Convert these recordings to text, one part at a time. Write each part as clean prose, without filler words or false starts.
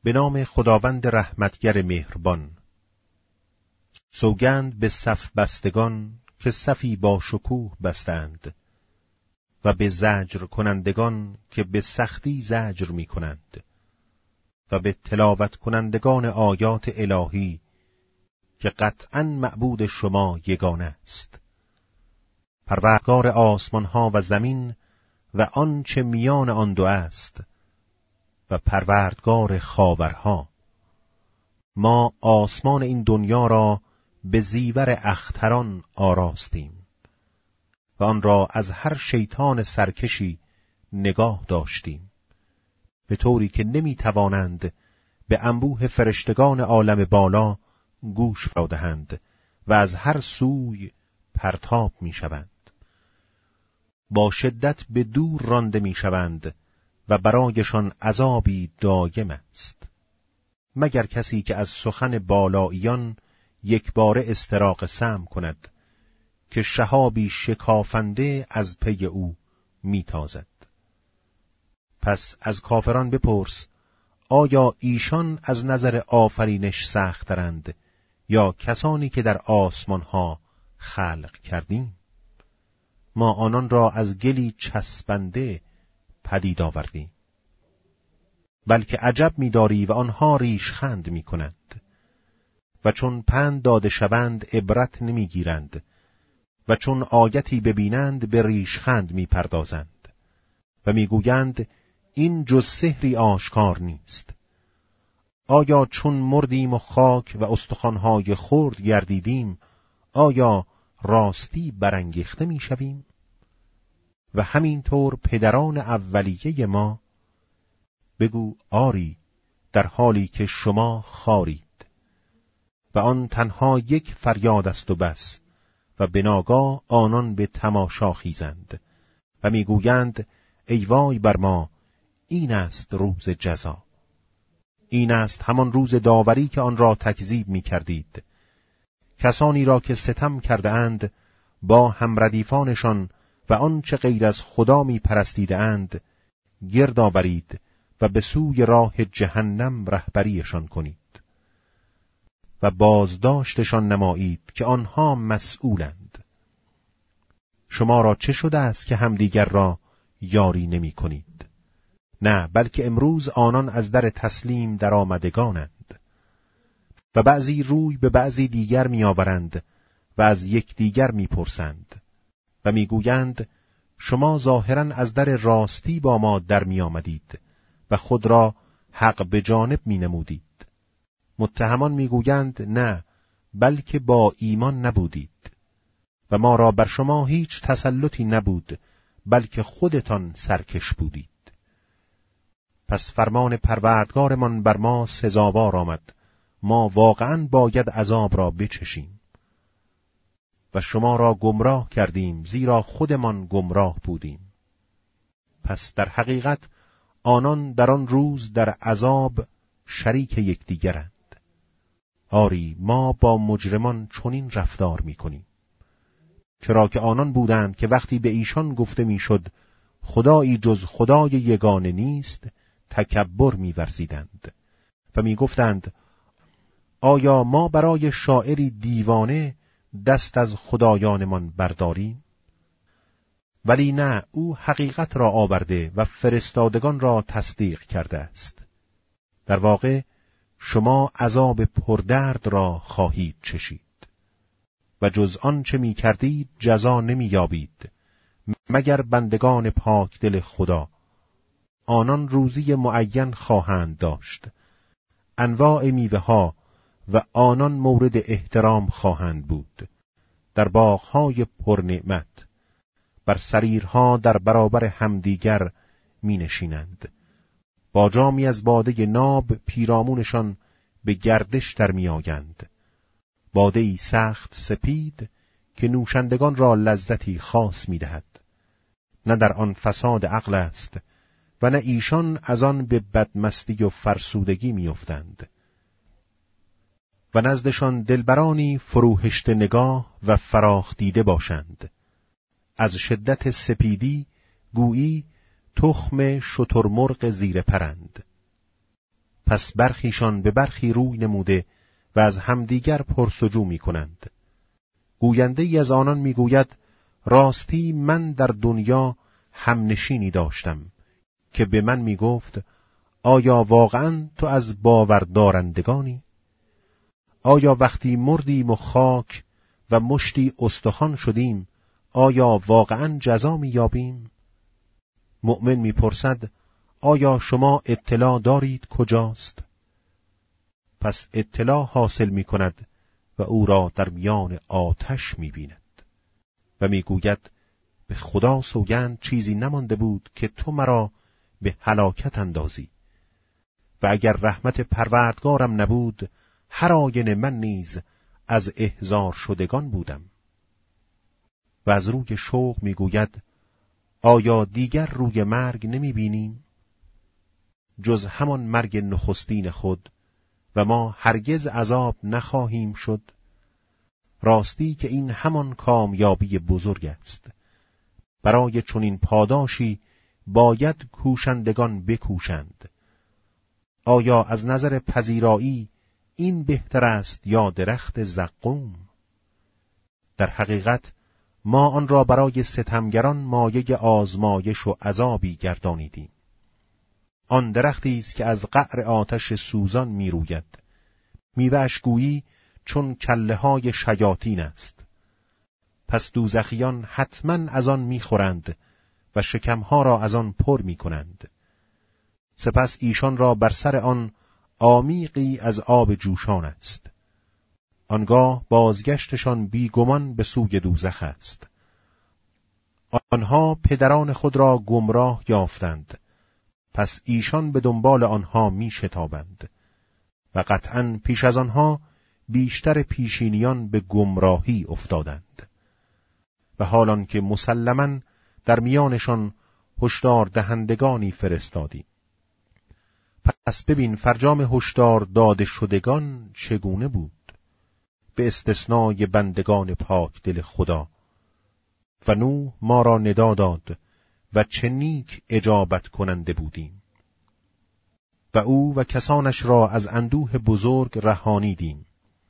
به نام خداوند رحمتگر مهربان. سوگند به صف بستگان که صفی با شکوه بستند و به زجر کنندگان که به سختی زجر می کنند و به تلاوت کنندگان آیات الهی که قطعاً معبود شما یگانه است، پروردگار آسمان ها و زمین و آنچه میان آن دو است و پروردگار خاورها. ما آسمان این دنیا را به زیور اختران آراستیم و آن را از هر شیطان سرکشی نگاه داشتیم، به طوری که نمی توانند به انبوه فرشتگان عالم بالا گوش فرا دهند و از هر سوی پرتاب می شوند. با شدت به دور رانده می شوند و برایشان عذابی دایم است، مگر کسی که از سخن بالاییان یک باره استراق سمع کند که شهابی شکافنده از پی او میتازد. پس از کافران بپرس آیا ایشان از نظر آفرینش سخت‌ترند یا کسانی که در آسمانها خلق کردیم؟ ما آنان را از گلی چسبنده پدید آوردیم. بلکه عجب می‌داری و آنها ریشخند می‌کنند و چون پند داده شوند عبرت نمی‌گیرند و چون آیتی ببینند به ریشخند می‌پردازند و می‌گویند این جز سحری آشکار نیست. آیا چون مردیم و خاک و استخوان‌های خرد گردیدیم آیا راستی برانگیخته می‌شویم؟ و همینطور پدران اولیه ما. بگو آری، در حالی که شما خارید و آن تنها یک فریاد است و بس، و به ناگاه آنان به تماشا خیزند و میگویند ای وای بر ما، این است روز جزا، این است همان روز داوری که آن را تکذیب می‌کردید. کسانی را که ستم کرده اند با همردیفانشان و آنچه غیر از خدا می‌پرستیده اند گرد آورید و به سوی راه جهنم رهبریشان کنید و بازداشتشان نمایید که آنها مسئولند. شما را چه شده است که همدیگر را یاری نمی کنید؟ نه، بلکه امروز آنان از در تسلیم در آمدگانند و بعضی روی به بعضی دیگر می آورند و از یک دیگر می پرسند و می گویند شما ظاهراً از در راستی با ما در می آمدید و خود را حق به جانب می نمودید. متهمان می گویند نه، بلکه با ایمان نبودید و ما را بر شما هیچ تسلطی نبود، بلکه خودتان سرکش بودید. پس فرمان پروردگارمان بر ما سزاوار آمد، ما واقعاً باید عذاب را بچشیم. و شما را گمراه کردیم زیرا خودمان گمراه بودیم. پس در حقیقت آنان در آن روز در عذاب شریک یکدیگرند. آری، ما با مجرمان چنین رفتار می‌کنیم. چرا که آنان بودند که وقتی به ایشان گفته میشد خدایی جز خدای یگانه نیست تکبر می‌ورزیدند و می‌گفتند آیا ما برای شاعری دیوانه دست از خدایانمان برداریم؟ ولی نه، او حقیقت را آورده و فرستادگان را تصدیق کرده است. در واقع شما عذاب پردرد را خواهید چشید و جز آن چه می کردید جزا نمی یابید مگر بندگان پاک دل خدا. آنان روزی معین خواهند داشت، انواع میوه ها و آنان مورد احترام خواهند بود، در باغهای پرنعمت، بر سریرها در برابر همدیگر می نشینند. با جامی از باده ناب پیرامونشان به گردش در می آیند، باده‌ای سخت سپید که نوشندگان را لذتی خاص می دهد. نه در آن فساد عقل است و نه ایشان از آن به بدمستی و فرسودگی می افتند. و نزدشان دلبرانی فروهشت نگاه و فراخ دیده باشند، از شدت سپیدی گویی تخم شترمرغ زیر پرند. پس برخیشان به برخی روی نموده و از همدیگر پرسجو می کنند. گوینده ای از آنان می گوید راستی من در دنیا همنشینی داشتم که به من می گفت آیا واقعا تو از باوردارندگانی؟ آیا وقتی مردیم و خاک و مشتی استخوان شدیم آیا واقعا جزا می یابیم؟ مؤمن می پرسد آیا شما اطلاع دارید کجاست؟ پس اطلاع حاصل می کند و او را در میان آتش می بیند و می گوید به خدا سوگند چیزی نمانده بود که تو مرا به هلاکت اندازی و اگر رحمت پروردگارم نبود هر آینه من نیز از احضار شدگان بودم. و از روی شوق می گوید آیا دیگر روی مرگ نمی بینیم؟ جز همان مرگ نخستین خود و ما هرگز عذاب نخواهیم شد. راستی که این همان کامیابی بزرگ است. برای چنین پاداشی باید کوشندگان بکوشند. آیا از نظر پذیرایی این بهتر است یا درخت زقوم؟ در حقیقت ما آن را برای ستمگران مایه آزمایش و عذابی گردانیدیم. آن درختی است که از قعر آتش سوزان می روید. میوه‌اش گویی چون کله های شیاطین است. پس دوزخیان حتما از آن می خورند و شکمها را از آن پر می کنند. سپس ایشان را بر سر آن عمیقی از آب جوشان است. آنگاه بازگشتشان بیگمان به سوی دوزخ است. آنها پدران خود را گمراه یافتند، پس ایشان به دنبال آنها می شتابند و قطعاً پیش از آنها بیشتر پیشینیان به گمراهی افتادند. و حالان که مسلماً در میانشان هشدار دهندگانی فرستادیم. پس ببین فرجام هشدار داده شدگان چگونه بود، به استثنای بندگان پاک دل خدا. و نوح ما را ندا داد و چه نیک اجابت کننده بودیم. و او و کسانش را از اندوه بزرگ رهانیدیم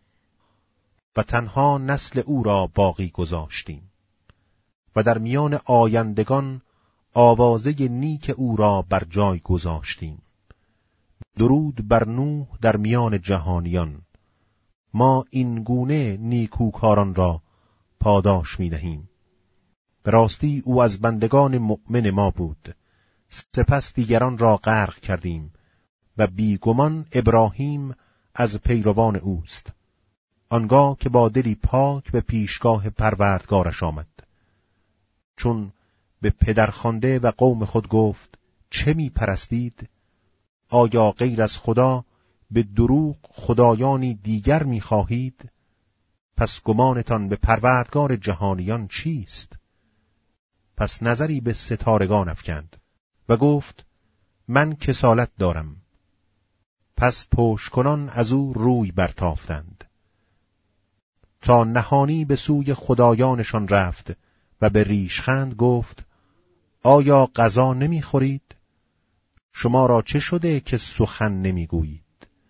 و تنها نسل او را باقی گذاشتیم. و در میان آیندگان آوازه نیک او را بر جای گذاشتیم. درود بر نوح در میان جهانیان. ما این گونه نیکوکاران را پاداش می دهیم. به راستی او از بندگان مؤمن ما بود. سپس دیگران را غرق کردیم و بیگمان ابراهیم از پیروان اوست. آنگاه که با دلی پاک به پیشگاه پروردگارش آمد. چون به پدرخوانده و قوم خود گفت چه می پرستید؟ آیا غیر از خدا به دروغ خدایانی دیگر می خواهید؟ پس گمانتان به پروردگار جهانیان چیست؟ پس نظری به ستارگان افکند و گفت من کسالت دارم. پس پشتکنان از او روی برتافتند تا نهانی به سوی خدایانشان رفت و به ریشخند گفت آیا غذا نمیخورید؟ شما را چه شده که سخن نمیگویید؟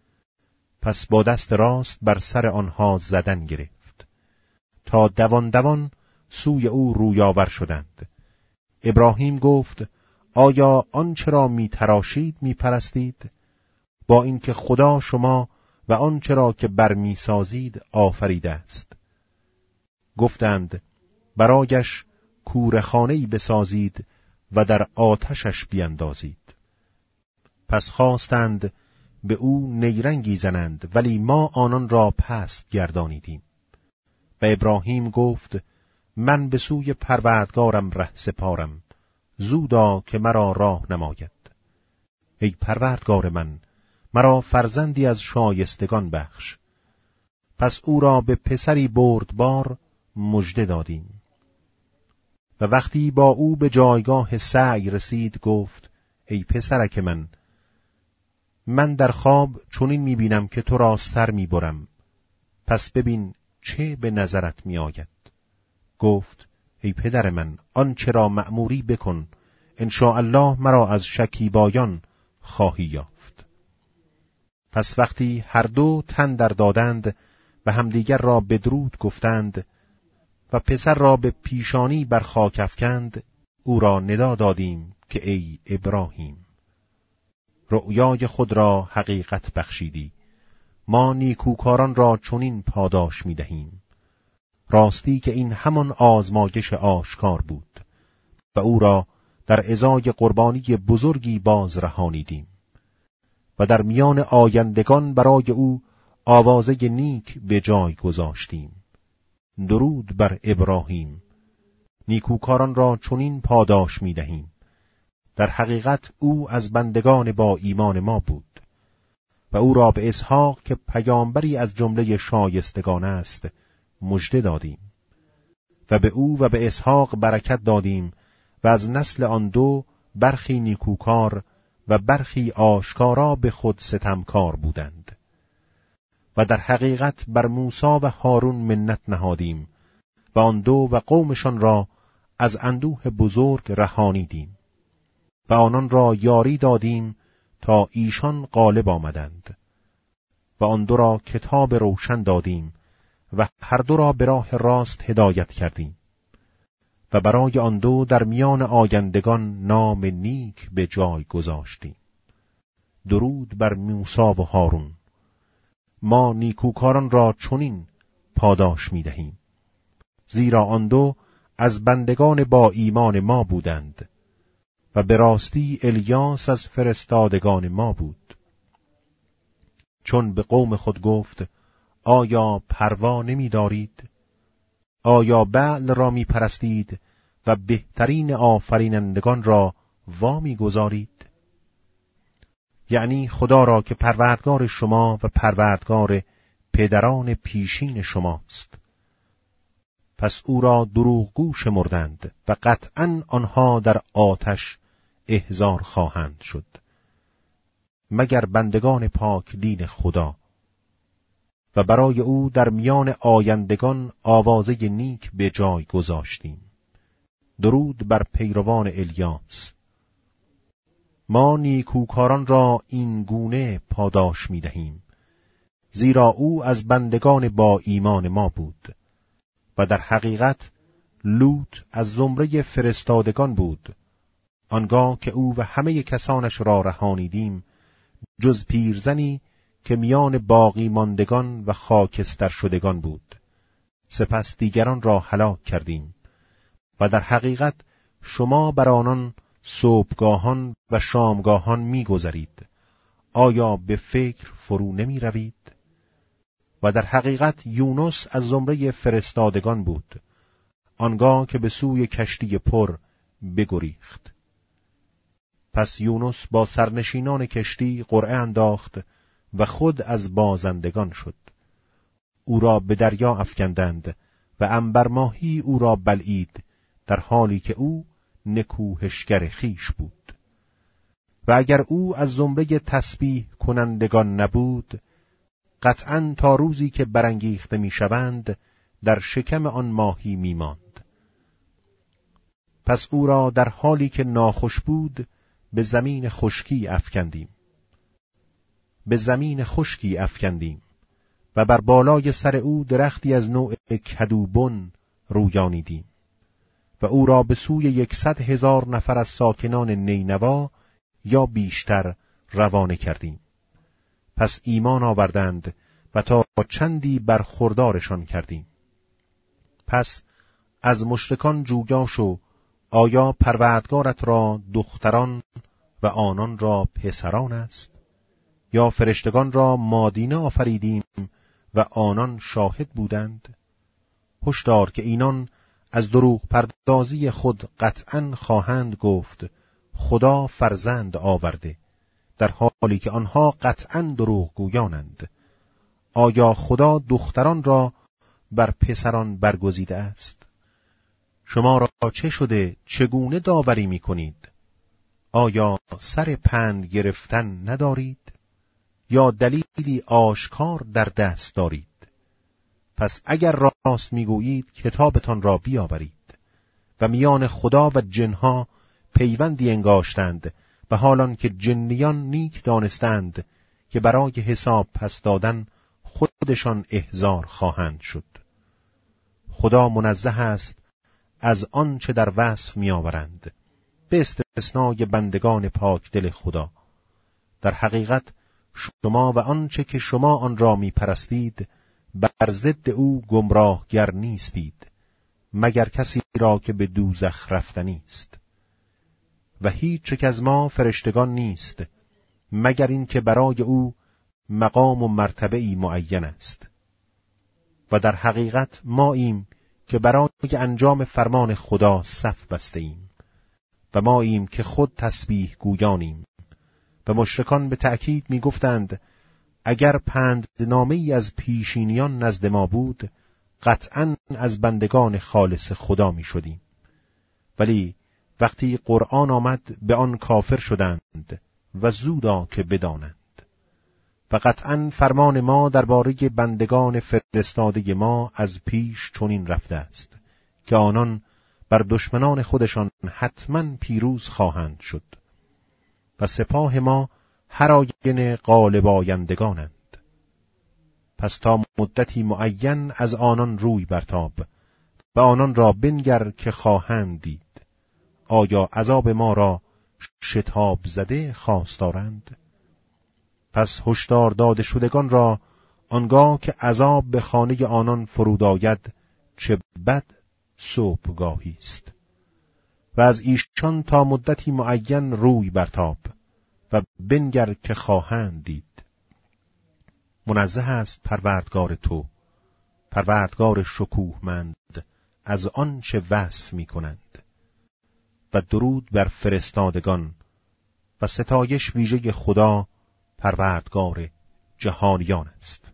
پس با دست راست بر سر آنها زدن گرفت تا دوان دوان سوی او رویاور شدند. ابراهیم گفت آیا آنچه را می تراشید می پرستید؟ با اینکه خدا شما و آنچه را که برمی سازید آفریده است. گفتند برایش کورخانه‌ای بسازید و در آتشش بیندازید. پس خواستند به او نیرنگی زنند، ولی ما آنان را پست گردانیدیم. و ابراهیم گفت من به سوی پروردگارم ره سپارم، زودا که مرا راه نماید. ای پروردگار من، مرا فرزندی از شایستگان بخش. پس او را به پسری بردبار مژده دادیم. و وقتی با او به جایگاه سعی رسید گفت ای پسرک من در خواب چنین می‌بینم که تو را سر می‌برم، پس ببین چه به نظرت می‌آید. گفت ای پدر من، آنچه را مأموری بکن، ان شاء الله مرا از شکیبایان خواهی یافت. پس وقتی هر دو تن در دادند و همدیگر را بدرود گفتند و پسر را به پیشانی بر خاک افکند، او را ندا دادیم که ای ابراهیم، رؤیای خود را حقیقت بخشیدی، ما نیکوکاران را چنین پاداش می‌دهیم. راستی که این همان آزمایش آشکار بود و او را در ازای قربانی بزرگی باز رهانیدیم و در میان آیندگان برای او آوازه نیک به جای گذاشتیم. درود بر ابراهیم، نیکوکاران را چنین پاداش می‌دهیم. در حقیقت او از بندگان با ایمان ما بود و او را به اسحاق که پیامبری از جمله شایستگان است مژده دادیم و به او و به اسحاق برکت دادیم و از نسل آن دو برخی نیکوکار و برخی آشکارا به خود ستمکار بودند. و در حقیقت بر موسی و هارون منت نهادیم و آن دو و قومشان را از اندوه بزرگ رهانیدیم و آنان را یاری دادیم تا ایشان غالب آمدند و آن دو را کتاب روشن دادیم و هر دو را به راه راست هدایت کردیم و برای آن دو در میان آیندگان نام نیک به جای گذاشتیم. درود بر موسی و هارون، ما نیکوکاران را چنین پاداش می‌دهیم، زیرا آن دو از بندگان با ایمان ما بودند و به راستی الیاس از فرستادگان ما بود. چون به قوم خود گفت آیا پروا نمی دارید؟ آیا بعل را می پرستید و بهترین آفرینندگان را وامی گذارید؟ یعنی خدا را که پروردگار شما و پروردگار پدران پیشین شماست. پس او را دروغگو شمردند و قطعاً آنها در آتش احضار خواهند شد، مگر بندگان پاک دین خدا. و برای او در میان آیندگان آوازه نیک به جای گذاشتیم. درود بر پیروان الیاس، ما نیکوکاران را این گونه پاداش می دهیم، زیرا او از بندگان با ایمان ما بود و در حقیقت لوط از زمره فرستادگان بود، آنگاه که او و همه کسانش را رهانیدیم جز پیرزنی که میان باقی ماندگان و خاکستر شدگان بود. سپس دیگران را هلاک کردیم و در حقیقت شما بر آنان صبحگاهان و شامگاهان می‌گذرید. آیا به فکر فرو نمی روید؟ و در حقیقت یونس از زمره فرستادگان بود، آنگاه که به سوی کشتی پر بگریخت. پس یونس با سرنشینان کشتی قرعه انداخت و خود از بازندگان شد. او را به دریا افکندند و عنبرماهی او را بلعید، در حالی که او نکوهشگر خویش بود. و اگر او از زمره تسبیح کنندگان نبود، قطعاً تا روزی که برانگیخته میشوند در شکم آن ماهی میماند. پس او را در حالی که ناخوش بود به زمین خشکی افکندیم و بر بالای سر او درختی از نوع کدوبن رویانیدیم و او را به سوی 100,000 نفر از ساکنان نینوا یا بیشتر روانه کردیم. پس ایمان آوردند و تا چندی برخوردارشان کردیم. پس از مشرکان جویا شو، آیا پروردگارت را دختران و آنان را پسران است؟ یا فرشتگان را مادینه آفریدیم و آنان شاهد بودند؟ هشدار که اینان از دروغ پردازی خود قطعاً خواهند گفت خدا فرزند آورده، در حالی که آنها قطعاً دروغ گویانند. آیا خدا دختران را بر پسران برگزیده است؟ شما را چه شده؟ چگونه داوری می کنید؟ آیا سر پند گرفتن ندارید؟ یا دلیلی آشکار در دست دارید؟ پس اگر راست میگویید کتابتان را بیاورید. و میان خدا و جنها پیوندی انگاشتند و حالان که جنیان نیک دانستند که برای حساب پس دادن خودشان احضار خواهند شد. خدا منزه است از آن چه در وصف می‌آورند، به استثنای بندگان پاک دل خدا. در حقیقت شما و آنچه که شما آن را می‌پرستید بر ضد او گمراهگر نیستید، مگر کسی را که به دوزخ رفتنی است. و هیچ یک از ما فرشتگان نیست مگر این که برای او مقام و مرتبه‌ای معین است. و در حقیقت ماییم که برای انجام فرمان خدا صف بسته ایم و ماییم که خود تسبیح گویانیم. و مشرکان به تأکید می گفتند اگر پندنامه‌ای از پیشینیان نزد ما بود قطعاً از بندگان خالص خدا می شدیم. ولی وقتی قرآن آمد به آن کافر شدند و زودا که بدانند. و قطعاً فرمان ما درباره بندگان فرستاده ما از پیش چنین رفته است که آنان بر دشمنان خودشان حتماً پیروز خواهند شد و سپاه ما هر آینه غالب آیندگانند. پس تا مدتی معین از آنان روی برتاب و آنان را بنگر که خواهند دید. آیا عذاب ما را شتاب زده خواستارند؟ پس هشدار داده شدگان را آنگاه که عذاب به خانه آنان فرود آید چه بد صبحگاهی است. و از ایشان تا مدتی معین روی برتاب و بنگر که خواهند دید. منزه است پروردگار تو، پروردگار شکوهمند، از آن چه وصف می کنند. و درود بر فرستادگان و ستایش ویژه خدا پروردگار جهانیان است.